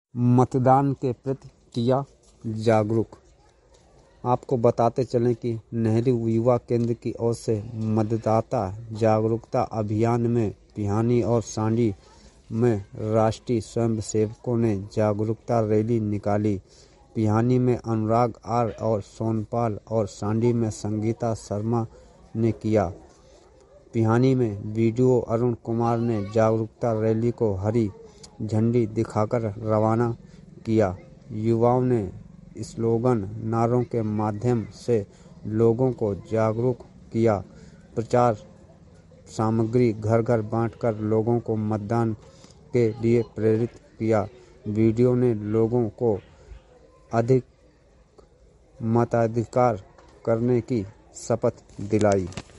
मतदान के प्रति किया जागरूक। आपको बताते चलें कि नेहरू युवा केंद्र की ओर से मतदाता जागरूकता अभियान में पिहानी और सांडी में राष्ट्रीय स्वयंसेवकों ने जागरूकता रैली निकाली। पिहानी में अनुराग आर और सोनपाल और सांडी में संगीता शर्मा ने किया। पिहानी में वीडियो अरुण कुमार ने जागरूकता रैली को हरी झंडी दिखाकर रवाना किया। युवाओं ने स्लोगन नारों के माध्यम से लोगों को जागरूक किया। प्रचार सामग्री घर घर बांटकर लोगों को मतदान के लिए प्रेरित किया। वीडियो ने लोगों को अधिक मताधिकार करने की शपथ दिलाई।